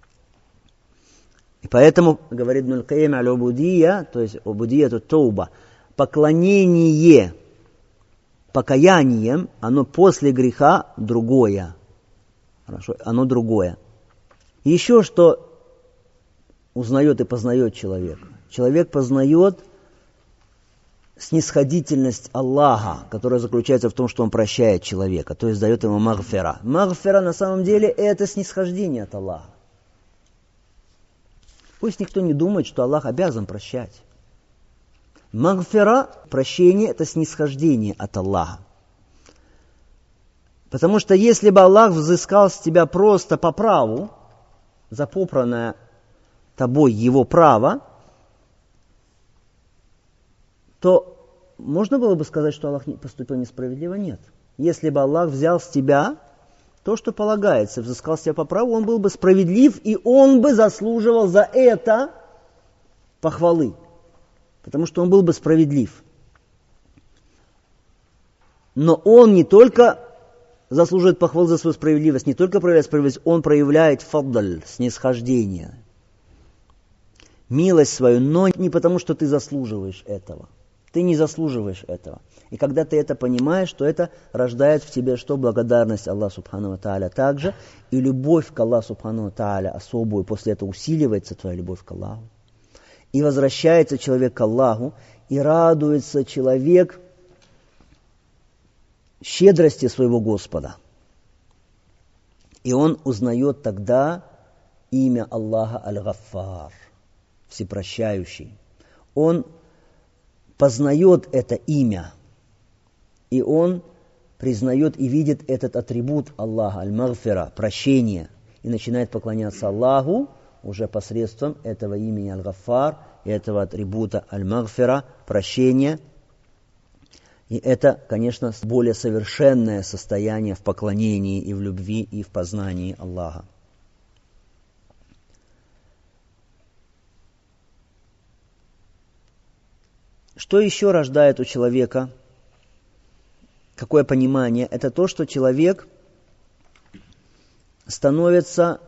И поэтому, говорит Ибн аль-Каим аль-Убудия, то есть убудия то тауба, поклонение покаянием, оно после греха другое. Хорошо, оно другое. Еще что узнает и познает человек. Человек познает снисходительность Аллаха, которая заключается в том, что Он прощает человека, то есть дает ему магфира. Магфира на самом деле это снисхождение от Аллаха. Пусть никто не думает, что Аллах обязан прощать. Магфира, прощение, это снисхождение от Аллаха. Потому что если бы Аллах взыскал с тебя просто по праву, за попранное тобой его право, то можно было бы сказать, что Аллах поступил несправедливо? Нет. Если бы Аллах взял с тебя то, что полагается, взыскал с тебя по праву, он был бы справедлив, и он бы заслуживал за это похвалы. Потому что он был бы справедлив. Но он не только заслуживает похвал за свою справедливость, не только проявляет справедливость, он проявляет фаддаль, снисхождение, милость свою, но не потому, что ты заслуживаешь этого. Ты не заслуживаешь этого. И когда ты это понимаешь, то это рождает в тебе что? Благодарность Аллаху Субхану ва Тааля также. И любовь к Аллаху Субхану ва Тааля особую. После этого усиливается твоя любовь к Аллаху. И возвращается человек к Аллаху. И радуется человек щедрости своего Господа. И он узнает тогда имя Аллаха Аль-Гаффар, всепрощающий. Он познает это имя, и он признает и видит этот атрибут Аллаха, аль-Магфира, прощение, и начинает поклоняться Аллаху уже посредством этого имени Аль-Гаффар, и этого атрибута аль-Магфира, прощения. И это, конечно, более совершенное состояние в поклонении и в любви, и в познании Аллаха. Что еще рождает у человека? Какое понимание? Это то, что человек становится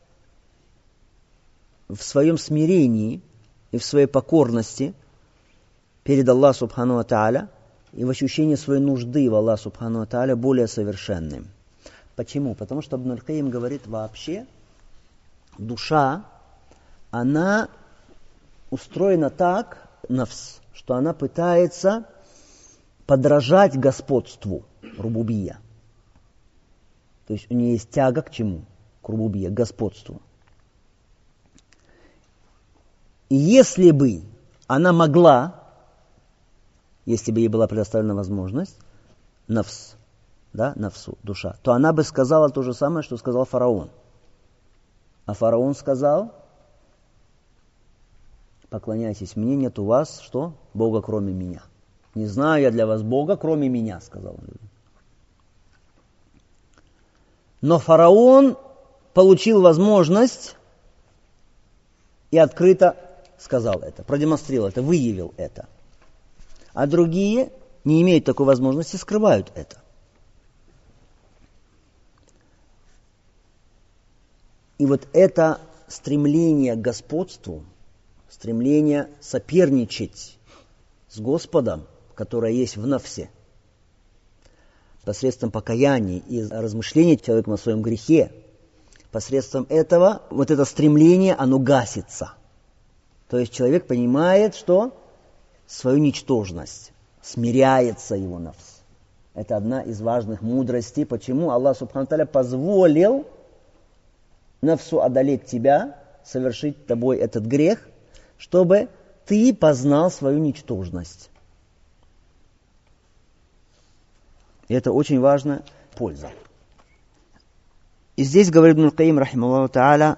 в своем смирении и в своей покорности перед Аллахом Субхану ва Тааля и в ощущении своей нужды в Аллахе Субхану ва Тааля более совершенным. Почему? Потому что Ибн аль-Каим говорит, вообще душа, она устроена так, нафс, что она пытается подражать господству. рубубия. То есть у нее есть тяга к чему? К рубубия, к господству. И если бы она могла, если бы ей была предоставлена возможность, нафс, да, нафсу, душа, то она бы сказала то же самое, что сказал фараон. А фараон сказал: поклоняйтесь мне, нет у вас, что? Бога кроме меня. Не знаю я для вас Бога кроме меня, сказал он. Но фараон получил возможность и открыто сказал это, продемонстрировал это, выявил это. А другие не имеют такой возможности, скрывают это. И вот это стремление к господству, стремление соперничать с Господом, которое есть в нафсе, посредством покаяния и размышления человеком о своем грехе, посредством этого вот это стремление, оно гасится. То есть человек понимает, что свою ничтожность, смиряется его нафс. Это одна из важных мудростей, почему Аллах Субхану Тааля позволил нафсу одолеть тебя, совершить тобой этот грех, чтобы ты познал свою ничтожность. И это очень важная польза. И здесь говорит Ибн Каим, рахимахуллаху тааля,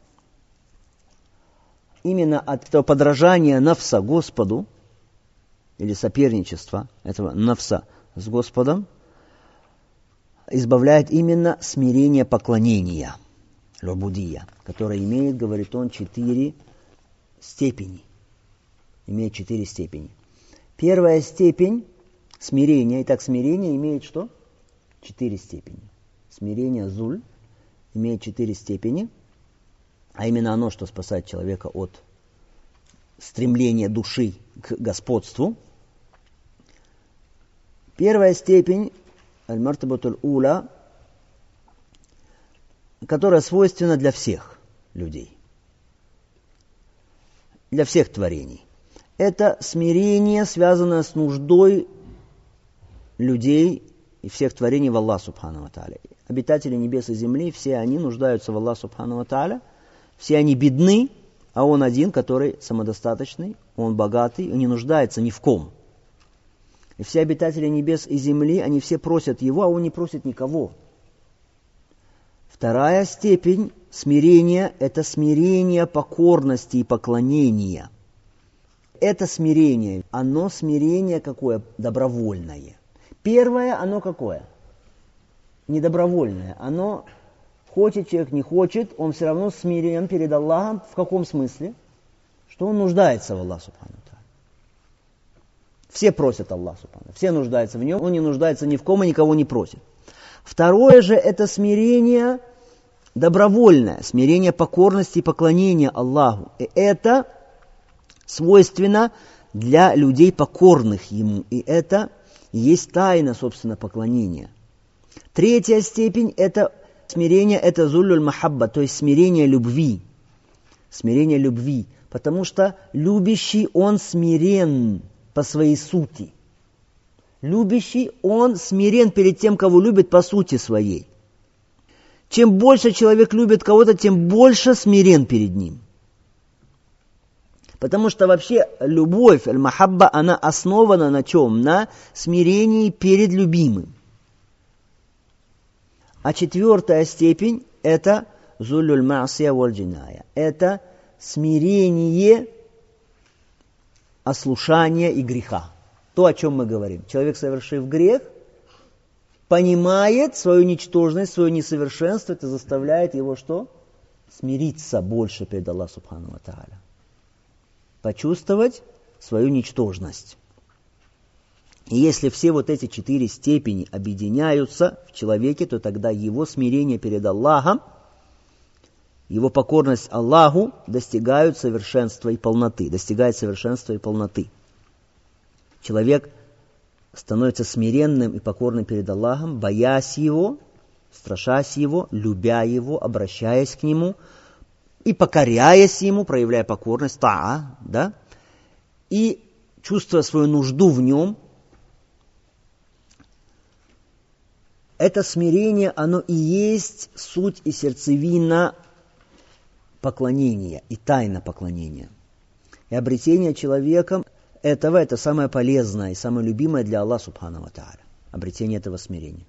именно от этого подражания нафса Господу, или соперничества этого нафса с Господом, избавляет именно смирение поклонения, лубудия, которое имеет, говорит он, четыре степени. Имеет четыре степени. Первая степень смирения, итак, смирение имеет что? Четыре степени. Смирение зуль имеет четыре степени, а именно оно, что спасает человека от стремления души к господству. Первая степень, аль-мартабатуль ула, которая свойственна для всех людей, для всех творений. Это смирение, связанное с нуждой людей и всех творений в Аллах Субхану ва Тааля. Обитатели небес и земли, все они нуждаются в Аллах Субхану ва Тааля, все они бедны, а Он один, который самодостаточный, Он богатый, и не нуждается ни в ком. И все обитатели небес и земли, они все просят Его, а Он не просит никого. Вторая степень смирения – это смирение покорности и поклонения. Это смирение, оно смирение какое? Добровольное. Первое, оно какое? Недобровольное. Оно хочет человек, не хочет, он все равно смирен перед Аллахом. В каком смысле? Что он нуждается в Аллахе Субхану Тааля. Все просят Аллаха Субхану, все нуждаются в нем, он не нуждается ни в ком и никого не просит. Второе же это смирение добровольное, смирение покорности и поклонения Аллаху. И это свойственно для людей покорных Ему. И это есть тайна, собственно, поклонения. Третья степень это смирение, это зуллюль махабба, то есть смирение любви. Смирение любви. Потому что любящий, он смирен по своей сути. Любящий, он смирен перед тем, кого любит по сути своей. Чем больше человек любит кого-то, тем больше смирен перед ним. Потому что вообще любовь, аль-махабба, она основана на чем? На смирении перед любимым. А четвертая степень – это зуллюль ма'сия валь джиная. Это смирение ослушания и греха. То, о чем мы говорим. Человек, совершив грех, понимает свою ничтожность, свое несовершенство. Это заставляет его что? Смириться больше перед Аллахом Субхану ва Тааля. Почувствовать свою ничтожность. И если все вот эти четыре степени объединяются в человеке, то тогда его смирение перед Аллахом, его покорность Аллаху достигают совершенства и полноты. Достигает совершенства и полноты. Человек становится смиренным и покорным перед Аллахом, боясь Его, страшась Его, любя Его, обращаясь к Нему и покоряясь Ему, проявляя покорность, та'а, да, и чувствуя свою нужду в Нем, Это смирение, оно и есть суть и сердцевина поклонения, и тайна поклонения. И обретение человеком этого, это самое полезное и самое любимое для Аллаха Субхану ва Тааля. Обретение этого смирения.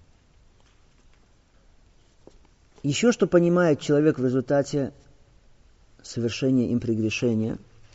Еще что понимает человек в результате совершения им прегрешения,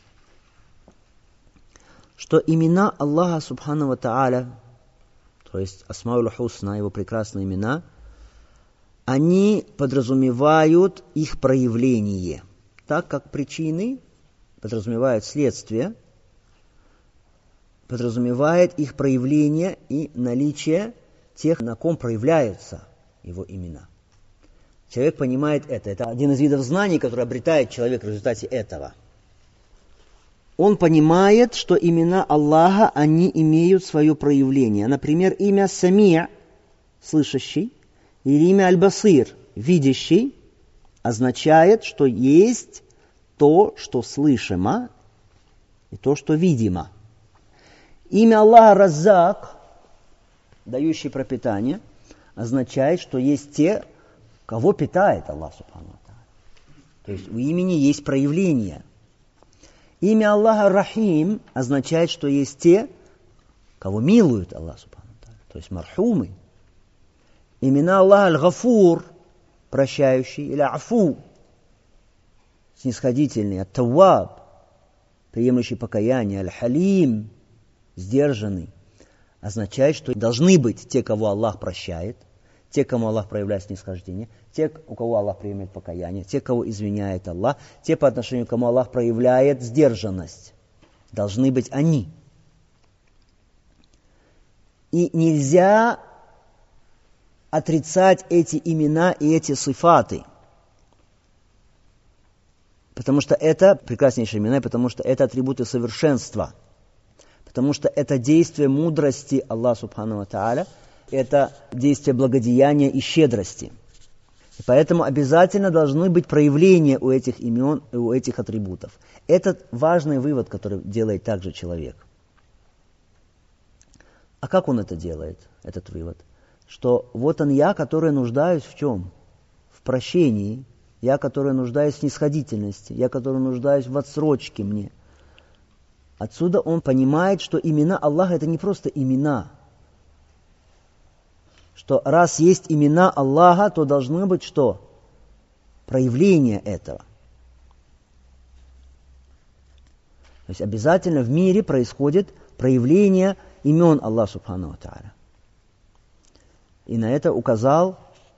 что имена Аллаха Субхану ва Тааля, то есть Асмауль Хусна, его прекрасные имена, они подразумевают их проявление, так как причины подразумевают следствие, подразумевает их проявление и наличие тех, на ком проявляются его имена. Человек понимает это. Это один из видов знаний, который обретает человек в результате этого. Он понимает, что имена Аллаха, они имеют свое проявление. Например, имя Самия, слышащий, или имя Аль-Басир, видящий, означает, что есть то, что слышимо, и то, что видимо. Имя Аллаха Раззак, дающий пропитание, означает, что есть те, кого питает Аллах Субхану ва Тааля. То есть у имени есть проявление. Имя Аллаха Рахим означает, что есть те, кого милует Аллах Субхану ва Тааля. То есть мархумы. Имена Аллаха Аль-Гафур, прощающий, или Афу, снисходительный, Ат-Тавваб, приемлющий покаяние, Аль-Халим, сдержанный, означает, что должны быть те, кого Аллах прощает, те, кому Аллах проявляет снисхождение, те, у кого Аллах принимает покаяние, те, кого извиняет Аллах, те, по отношению к кому Аллах проявляет сдержанность. Должны быть они. И нельзя отрицать эти имена и эти сифаты, потому что это прекраснейшие имена, потому что это атрибуты совершенства, потому что это действие мудрости Аллаха Субхану ва Тааля, это действие благодеяния и щедрости. И поэтому обязательно должны быть проявления у этих имен и у этих атрибутов. Это важный вывод, который делает также человек. А как он это делает, этот вывод? Что вот он я, который нуждаюсь в чем? В прощении. Я, который нуждаюсь в снисходительности. Я, который нуждаюсь в отсрочке мне. Отсюда он понимает, что имена Аллаха это не просто имена. Что раз есть имена Аллаха, то должно быть что? Проявление этого. То есть обязательно в мире происходит проявление имен Аллаха Субхану ва Тааля. И на это указал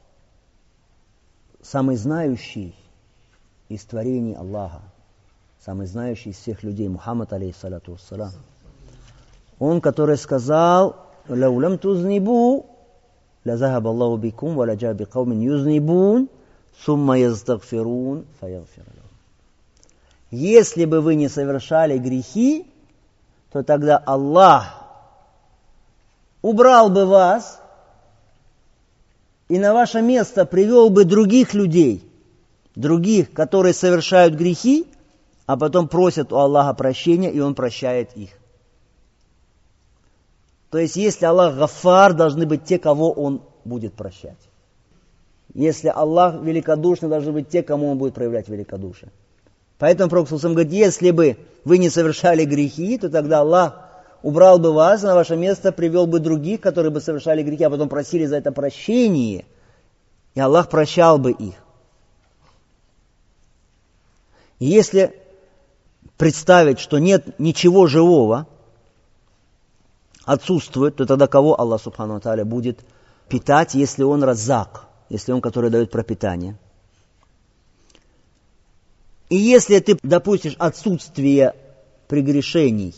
самый знающий из творений Аллаха, самый знающий из всех людей, Мухаммад алейхиссалату вассалам. Он, который сказал: «Лау лам тузнибу, ла захаба Аллаху бикум, ва ла джа би каумин юзнибун, сумма язтагфирун, фаягфир лахум». Если бы вы не совершали грехи, то тогда Аллах убрал бы вас и на ваше место привел бы других людей, других, которые совершают грехи, а потом просят у Аллаха прощения, и Он прощает их. То есть, если Аллах Гаффар, должны быть те, кого Он будет прощать. Если Аллах великодушный, должны быть те, кому Он будет проявлять великодушие. Поэтому Пророк ﷺ говорит, если бы вы не совершали грехи, то тогда Аллах убрал бы вас, на ваше место привел бы других, которые бы совершали грехи, а потом просили за это прощение, и Аллах прощал бы их. И если представить, что нет ничего живого, отсутствует, то тогда кого Аллах Субхану ва Тааля будет питать, если Он Раззак, если Он, который дает пропитание? И если ты допустишь отсутствие прегрешений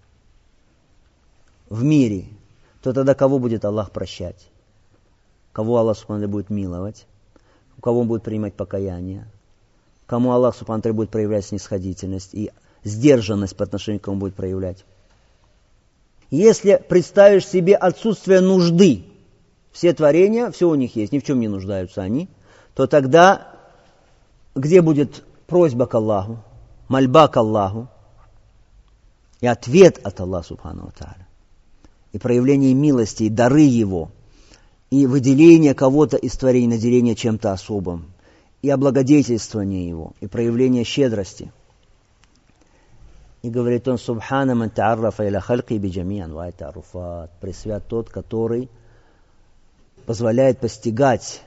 в мире, то тогда кого будет Аллах прощать? Кого Аллах Субхану ва Тааля будет миловать? У кого Он будет принимать покаяние? Кому Аллах Субхану ва Тааля будет проявлять снисходительность и сдержанность по отношению к кому будет проявлять? Если представишь себе отсутствие нужды, все творения, все у них есть, ни в чем не нуждаются они, то тогда где будет просьба к Аллаху, мольба к Аллаху и ответ от Аллаха Субхану ва Тааля, и проявление милости, и дары Его, и выделение кого-то из творений, наделение чем-то особым, и облагодетельствование его, и проявление щедрости. И говорит он: «Субхана ман та'аррафа иля халки биджамиан ва та'аруфат». Пресвят тот, который позволяет постигать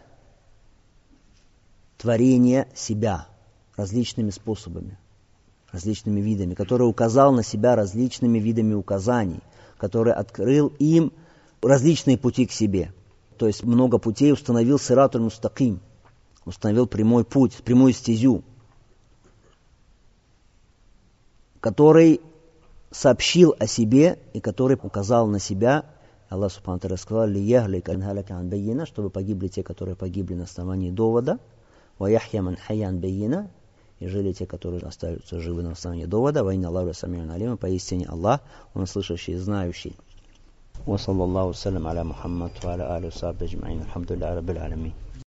творение себя различными способами, различными видами, который указал на себя различными видами указаний, который открыл им различные пути к себе. То есть много путей установил сиратуль мустаким, установил прямой путь, прямую стезю, который сообщил о себе и который указал на себя. Аллах субхану ва тааля сказал: «Лияхлика ман халяка ан баййина», чтобы погибли те, которые погибли на основании довода, «Ва яхья ман хайя ан баййина», и жили те, которые остаются живы на основании довода, «Ва инна Аллаха сами'ун алим», поистине Аллах, Он слышащий и знающий. Ва саллаллаху салям аля Мухаммад ва аля алихи ва сахбихи аджмаин. Алхамдулиллахи раббил аламин.